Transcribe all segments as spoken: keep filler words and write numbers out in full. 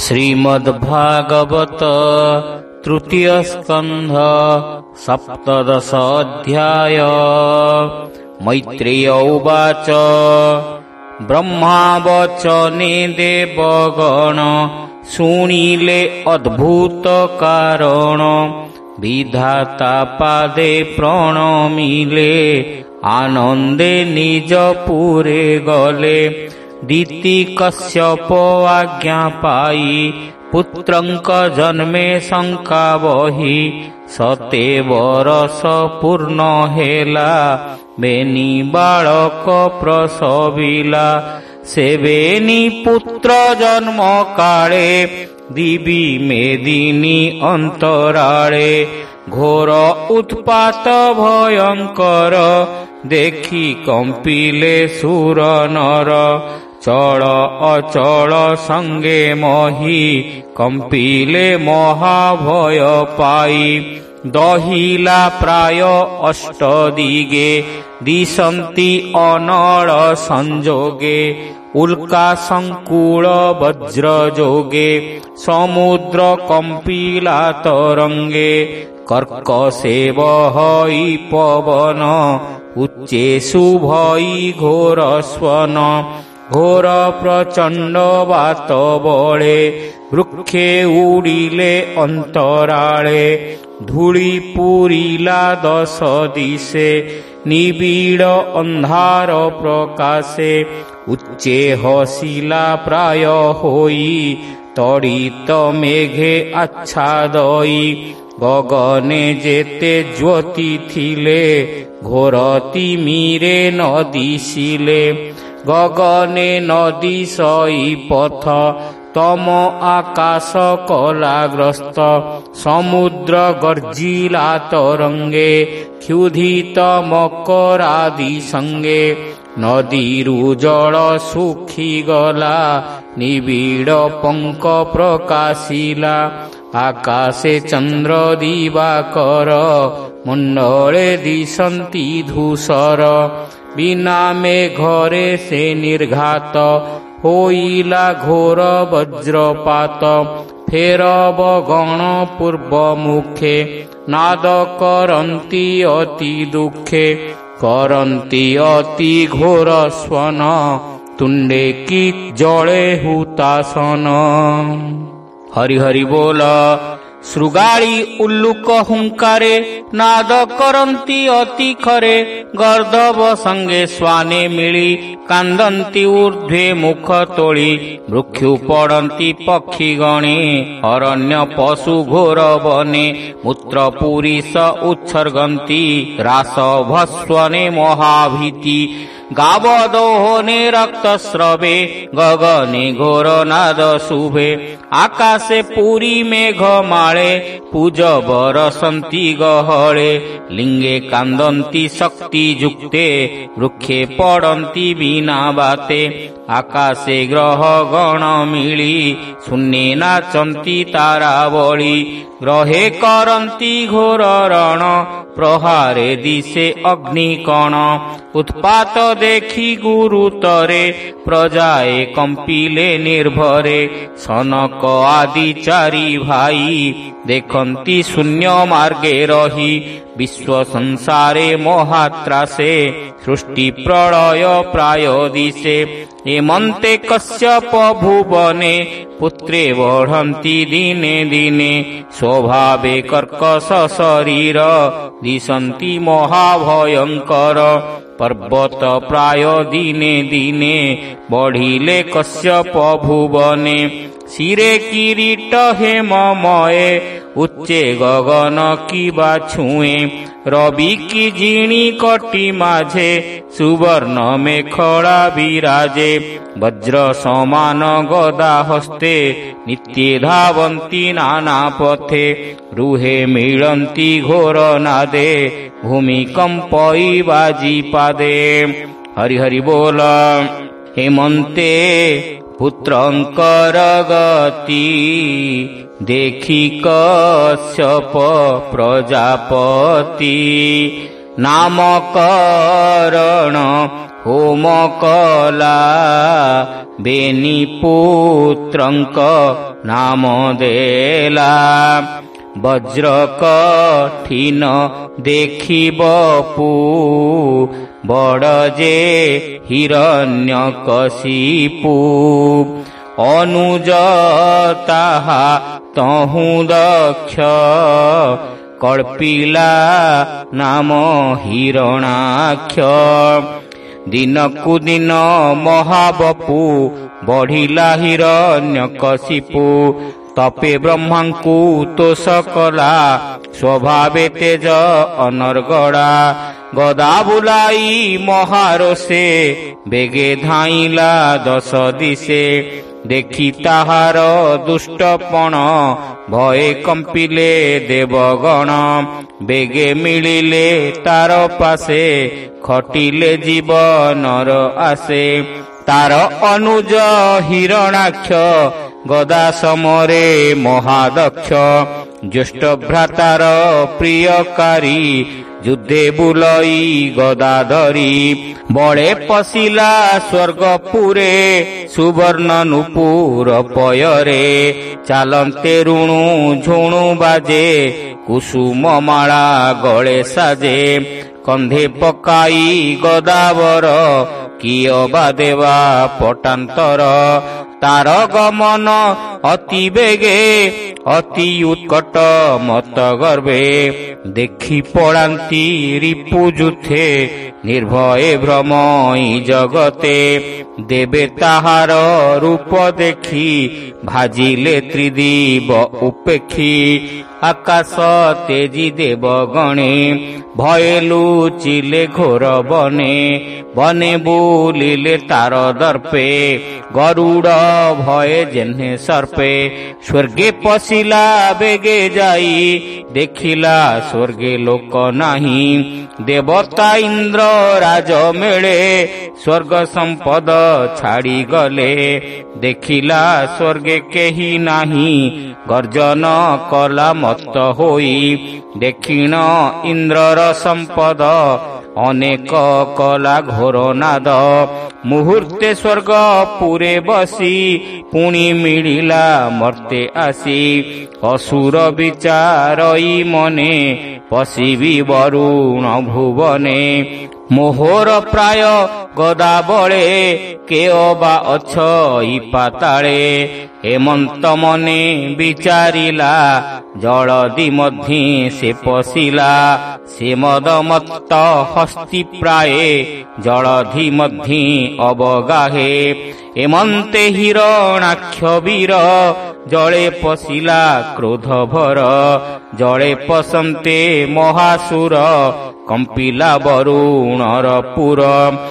श्रीमद्भागवत तृतीय स्कंध सप्तदश अध्याय। मैत्रेय उवाच ब्रह्मावचने देवगण शुणिले अद्भुत कारण। विधाता पादे प्रणमिले आनंदे निज पुरे गले। दीति कश्यप आज्ञा पाई पुत्रंक जन्मे शंका बही। सते बरस पूर्ण हेला बेनी बालक प्रसविला। सेवेनी पुत्र जन्म काले दिवी मेदिनी अंतराळे। घोर उत्पात भयंकर देखी कंपिले सुर नर। चल अचल संगे मही कंपिले महाभय पाई। दहिला प्राय अष्ट दिगे दिशन्ति अनल संजोगे। उल्का संकुल वज्र जोगे समुद्र कंपिला तरंगे। कर्कशे बहई पवन उच्चेषु भई घोर स्वन। घोर प्रचंड वात बळे वृक्षे उड़िले अंतराळे। धूଳି पूरिला दश दिशे निबिड़ अंधार प्रकाशे। उच्चे हसिला प्राय होई तड़ित मेघे आच्छादई। गगने जेते ज्योति थिले घोरती मीरे न दिशिले। गगने नदी सई पथ तम आकाश कलाग्रस्त। समुद्र गर्जिला तरंगे क्षुधित मकरादि संगे। नदीरु जल सुखी गला निबिड़ पंक प्रकाशिला। आकाशे चंद्र दिवाकर मंडले दिशन्ति धूसर। बिना मेघरे से निर्घात होइला घोर वज्रपात। फेरब गण पूर्व मुखे नाद करन्ति अति दुखे। करन्ति अति घोर स्वन तुंडे की जले हुतासन। हरि हरि बोल। श्रुगाड़ी उल्लुक हुंकारे नाद करन्ति अति खरे। गर्दभ संगे स्वाने मिली कांदन्ति ऊर्ध्वे मुख तोली। वृक्षु पड़न्ति पक्षी गणे अरण्य पशु घोर बने। मूत्र पुरीश उत्सर्गन्ति रास भस्वने महाभीति। गावदोहने रक्तस्रवे गगने घोर नाद शुभे। आकाशे पूरी मेघ माळे पूज बरसन्ति गहळे। लिंगे कांदन्ति शक्ति युक्ते वृक्षे पड़न्ति बिना बाते। आकाशे ग्रह गण मिली शून्ये नाचन्ति तारावली। ग्रहे करन्ति घोर रण प्रहारे दिशे अग्निकण। उत्पात देखी गुरुतरे प्रजाए कंपिले निर्भरे। सनक आदि चारि भाई देखन्ति शून्य मार्गे रही। विश्व संसारे महात्रासे सृष्टि प्रलय प्राय दिशे। एमन्ते कश्यप भुवने पुत्रे बढ़न्ति दिने दिने। स्वभावे कर्कश शरीर दिशन्ति महाभयंकर। पर्वत प्राय दिने दिने बढ़िले कश्यप भुवने। शिरे किरीट हेममये उच्चे गगन किबा छुए। रवि की जीणी कटी माझे सुवर्ण मेखला विराजे। वज्र समान गदा हस्ते नित्ये धावन्ति नाना पथे। रुहे मिलन्ति घोर नादे भूमिकंपई बाजी पादे। हरि हरि बोल। हेमन्ते पुत्रंकर गति देखी कश्यप प्रजापति। नामकरण ହୋମ କଲା ବେନି ପୁତ୍ରଙ୍କ ନାମ ଦେଲା। ବଜ୍ର କଠିନ ଦେଖିବ ପୁ ବଡ଼ ଯେ ହିରଣ୍ୟକଶିପୁ। ଅନୁଜ ତାହା ତହୁଁ ଦକ୍ଷ କଳ୍ପିଲା ନାମ ହିରଣାକ୍ଷ। ଦିନକୁ ଦିନ ମହାବପୁ ବଢିଲା ହିରଣ୍ୟକଶିପୁ। ତପେ ବ୍ରହ୍ମାଙ୍କୁ ତୋଷ କଲା ସ୍ୱଭାବେ ତେଜ ଅନର୍ଗଳା। ଗଦା ବୁଲାଇ ମହାରୋଷେ ବେଗେ ଧାଇଁଲା ଦଶ ଦିଶେ। ଦେଖି ତାହାର ଦୁଷ୍ଟପଣ ଭୟେ କମ୍ପିଲେ ଦେବଗଣ। ବେଗେ ମିଳିଲେ ତାର ପାଶେ ଖଟିଲେ ଜୀବନର ଆସେ। ତାର ଅନୁଜ ହିରଣାକ୍ଷ ଗଦା ସମରେ ମହାଦକ୍ଷ। ଜ୍ୟେଷ୍ଠ ଭ୍ରାତାର ପ୍ରିୟକାରୀ ଯୁଦ୍ଧେ ବୁଲଇ ଗଦା ଧରି। ବଳେ ପଶିଲା ସ୍ୱର୍ଗପୁରେ ସୁବର୍ଣ୍ଣ ନୂପୁର ପୟରେ। ଚାଲନ୍ତେ ରୁଣୁ ଝୁଣୁ ବାଜେ କୁସୁମ ମାଳା ଗଳେ ସାଜେ। କନ୍ଧେ ପକାଇ ଗଦାବର କିୟ ବା ଦେବା ପଟାନ୍ତର। ତାର ଗମନ ଅତି ବେଗେ ଅତି ଉତ୍କଟ ମତ ଗର୍ଭେ। ଦେଖି ପଳାନ୍ତି ରିପୁଯୁଥେ ନିର୍ଭୟେ ଭ୍ରମଇ ଜଗତେ। ଦେବେ ତାହାର ରୂପ ଦେଖି ଭାଜିଲେ ତ୍ରିଦିବ ଉପେକ୍ଷୀ। ଆକାଶ ତେଜି ଦେବ ଗଣେ ଭୟେ ଲୁଚିଲେ ଘୋର ବନେ। ବନେ ବୁଲିଲେ ତାର ଦର୍ପେ ଗରୁଡ଼ ଭୟେ ଯେହ୍ନେ ସର୍ପେ। ସ୍ୱର୍ଗେ ପଶିଲା ବେଗେ ଯାଇ ଦେଖିଲା ସ୍ୱର୍ଗେ ଲୋକ ନାହିଁ। ଦେବତା ଇନ୍ଦ୍ର ରାଜ ମେଳେ ସ୍ୱର୍ଗ ସମ୍ପଦ ଛାଡ଼ି ଗଲେ। ଦେଖିଲା ସ୍ୱର୍ଗେ କେହି ନାହିଁ ଗର୍ଜନ କଲା ମତ୍ତ ହୋଇ। ଦେଖିଣ ଇନ୍ଦ୍ରର ସମ୍ପଦ ଅନେକ କଲା ଘୋର ନାଦ। ମୁହୂର୍ତ୍ତେ ସ୍ୱର୍ଗ ପୁରେ ବସି ପୁଣି ମିଳିଲା ମର୍ତ୍ତେ ଆସି। ଅସୁର ବିଚାରଇ ମନେ ପଶିବି ବରୁଣ ଭୁବନେ। ମୋହର ପ୍ରାୟ ଗଦା ବଳେ କେଅ ବା ଅଛ ପାତାଳେ। ହେମନ୍ତ ମନେ ବିଚାରିଲା ଜଳଦି ମଧ୍ୟେ ସେ ପଶିଲା। ସେ ମଦ ମତ୍ତ ହସ୍ତି ପ୍ରାୟେ ଜଳଧି ମଧ୍ୟେ ଅବଗାହେ। ଏମନ୍ତେ ହିରଣାକ୍ଷ ବୀର ଜଳେ ପଶିଲା କ୍ରୋଧ ଭର। ଜଳେ ପଶନ୍ତେ ମହାସୁର କମ୍ପିଲା ବରୁଣର ପୁର।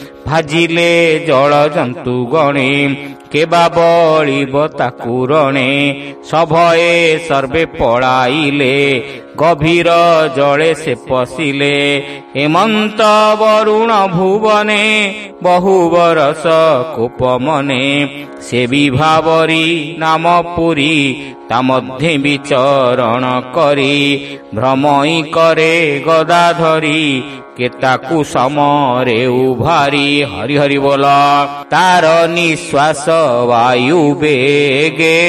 ଭାଜିଲେ ଜଳ ଜନ୍ତୁ ଗଣେ କେବା ବଳିବ ତାକୁ ରଣେ। ସଭଏ ସର୍ବେ ପଳାଇଲେ ଗଭୀର ଜଳେ ସେ ପଶିଲେ। ହେମନ୍ତ ବରୁଣ ଭୁବନେ ବହୁ ବରଷ କୋପ ମନେ। ସେ ବିଭାବରୀ ନାମ ପୁରୀ ତା ମଧ୍ୟେ ବିଚରଣ କରି। ଭ୍ରମଇ କରେ ଗଦା ଧରି କେତାକୁ ସମରେ ଉଭାରି। ହରି ହରି ବୋଲ। ତାର ନିଶ୍ୱାସ ବାୟୁ ବେଗେ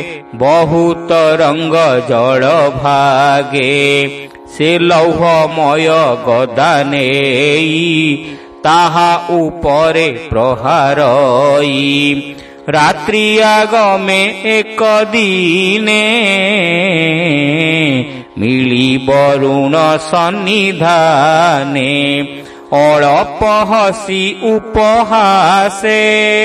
ବହୁତ ରଙ୍ଗ ଜଳ ଭାଗେ। ସେ ଲୌହମୟ ଗଦା ନେଇ ତାହା ଉପରେ ପ୍ରହାରଇ। ରାତ୍ରି ଆଗମେ ଏକ ଦିନେ ମିଳି ବରୁଣ ସନ୍ନିଧାନେ। ଅଳପ ହସି ଉପହାସେ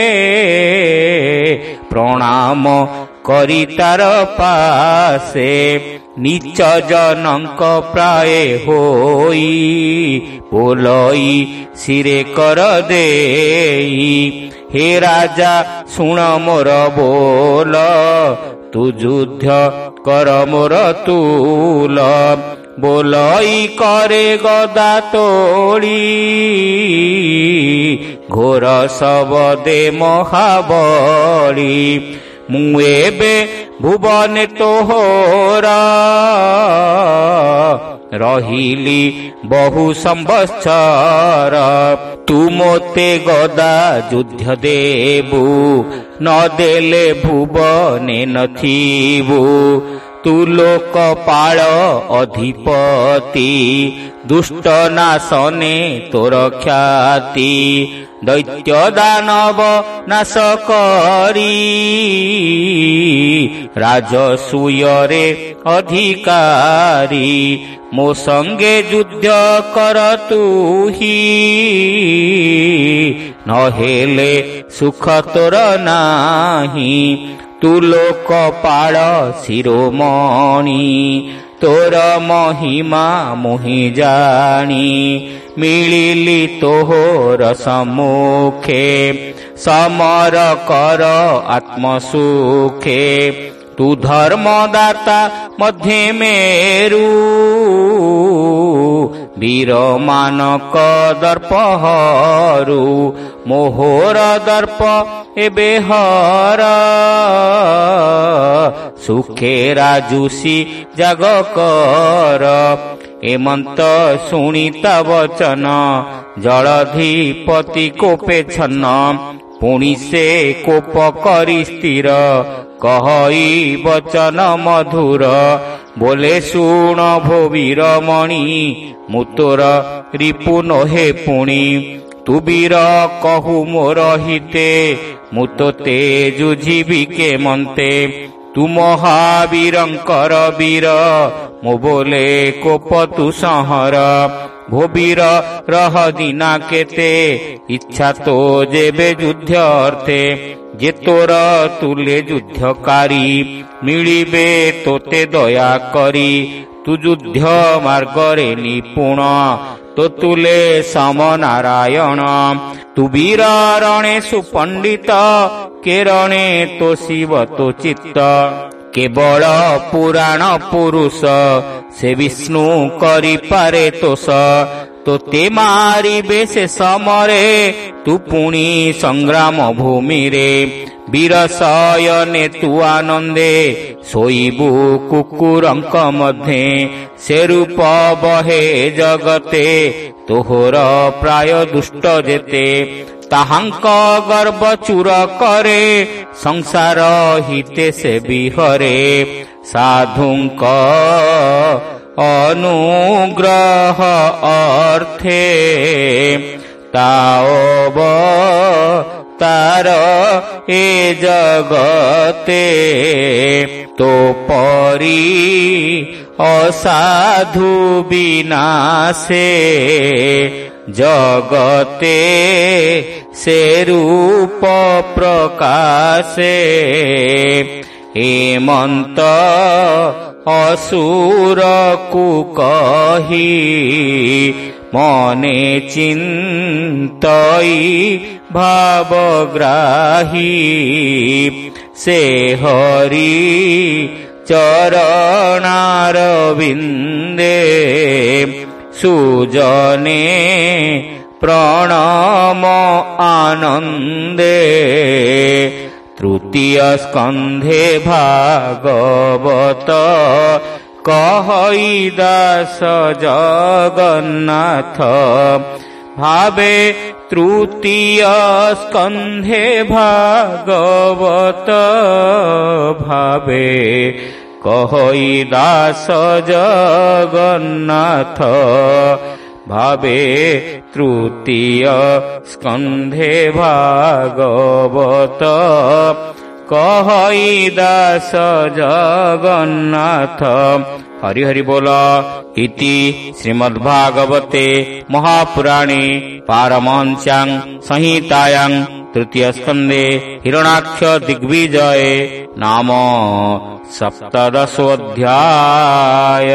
ପ୍ରଣାମ କରି ତାର ପାଶେ। ନିଚ ଜନଙ୍କ ପ୍ରାୟ ହୋଇ ବୋଲଇ ଶିରେ କର ଦେଇ। ହେ ରାଜା ଶୁଣ ମୋର ବୋଲ ତୁ ଯୁଦ୍ଧ କର ମୋର ତୁଲ। ବୋଲଇ କରେ ଗଦା ତୋଳି ଘୋର ଶବଦେ ମହାବଳି। ମୁଁ ଏବେ ଭୁବନେ ତୋହର ରହିଲି ବହୁ ସମ୍ବତ୍ସର। ତୁ ମୋତେ ଗଦା ଯୁଦ୍ଧ ଦେବୁ, ନଦେଲେ ଭୁବନେ ନଥିବୁ। ତୁ ଲୋକପାଳ ଅଧିପତି, ଦୁଷ୍ଟ ନାଶନେ ତୋର ଖ୍ୟାତି। ଦୈତ୍ୟ ଦାନବ ନାଶ କରି, ରାଜସୂୟରେ ଅଧିକାରୀ। ମୋ ସଙ୍ଗେ ଯୁଦ୍ଧ କର ତୁହି, ନହେଲେ ସୁଖ ତୋର ନାହିଁ। ତୁ ଲୋକପାଳ ଶିରୋମଣି, ତୋର ମହିମା ମୁହିଁ ଜାଣି। ମିଳିଲି ତୋହର ସମ୍ମୁଖେ, ସମର କର ଆତ୍ମସୁଖେ। ତୁ ଧର୍ମଦାତା ମଧ୍ୟେ ମେରୁ, ବୀରମାନଙ୍କ ଦର୍ପହରୁ। ମୋହର ଦର୍ପ ଏବେ ହର, ସୁଖେ ରାଜୁଷି ଜାଗ କର। ଏମନ୍ତ ଶୁଣିତା ବଚନ, ଜଳଧିପତି କୋପେ ଛନ୍ନ। ପୁଣି ସେ କୋପ କରି ସ୍ଥିର, କହଇ ବଚନ ମଧୁର। ବୋଲେ ଶୁଣ ଭୋ ବୀରମଣି, ମୁଁ ତୋର ରିପୁ ନୋହେ ପୁଣି। ତୁ ବୀର କହୁ ମୋର ହିତେ, ମୁଁ ତୋତେ ଯୁଝିବି କେମନ୍ତେ। ତୁ ମହାବୀରଙ୍କର ବୀର, ମୋ ବୋଲେ କୋପ ତୁ ସଂହର। ଭୋ ବୀର ରହ ଦିନା କେତେ, ଇଚ୍ଛା ତୋ ଯେବେ ଯୁଦ୍ଧ ଅର୍ଥେ। ଯେ ତୋର ତୁଲେ ଯୁଦ୍ଧକାରୀ, ମିଳିବେ ତୋତେ ଦୟା କରି। ତୁ ଯୁଦ୍ଧ ମାର୍ଗରେ ନିପୁଣ, ତୋ ତୁଲେ ସମନାରାୟଣ। ତୁ ବୀର ରଣେ ସୁପଣ୍ଡିତ, କେରଣେ ତୋ ଶିବ ତୋ ଚିତ୍ତ। କେବଳ ପୁରାଣ ପୁରୁଷ, ସେ ବିଷ୍ଣୁ କରିପାରେ ତୋଷ। ତୋତେ ମାରିବେ ସେ ସମରେ, ତୁ ପୁଣି ସଂଗ୍ରାମ ଭୂମିରେ। ବୀର ଶୟନେ ତୁ ଆନନ୍ଦେ, ଶୋଇବୁ କୁକୁରଙ୍କ ମଧ୍ୟେ। ସେ ରୂପ ବହେ ଜଗତେ, ତୋହର ପ୍ରାୟ ଦୁଷ୍ଟ ଯେତେ। ତାହାଙ୍କ ଗର୍ବ ଚୂର କରେ, ସଂସାର ହିତେ ସେ ବିହରେ। ସାଧୁଙ୍କ ଅନୁଗ୍ରହ ଅର୍ଥେ, ତାଓବ ତାର ଏ ଜଗତେ। ତୋ ପରି ଅସାଧୁ ବିନାଶେ, ଜଗତେ ସେ ରୂପ ପ୍ରକାଶେ। ହେମନ୍ତ ଅସୁରକୁ କହି, ମନେ ଚିନ୍ତଇ ଭାବଗ୍ରାହୀ। ସେ ହରି ଚରଣାର ବିନ୍ଦେ, ସୁଜନେ ପ୍ରଣମ ଆନନ୍ଦେ। ତୃତୀୟ ସ୍କନ୍ଧେ ଭାଗବତ, କହଇ ଦାସ ଜଗନ୍ନାଥ। ଭାବେ ତୃତୀୟ ସ୍କନ୍ଧେ ଭାଗବତ, ଭାବେ କହଇ ଦାସ ଜଗନ୍ନାଥ। ଭାବେ ତୃତୀୟ ସ୍କନ୍ଧେ ଭାଗବତ, କହଇ ଦାସ ଜଗନ୍ନାଥ। ହରି ହରି ବୋଲ। ଇତି ଶ୍ରୀମଦ୍ଭାଗବତେ ମହାପୁରାଣେ ପାରମହଂସ୍ୟାଂ ସଂହିତାୟାଂ ତୃତୀୟ ସ୍କନ୍ଧେ ହିରଣାକ୍ଷ ଦିଗ୍ବିଜୟ ନାମ ସପ୍ତଦଶୋऽଧ୍ୟାୟ।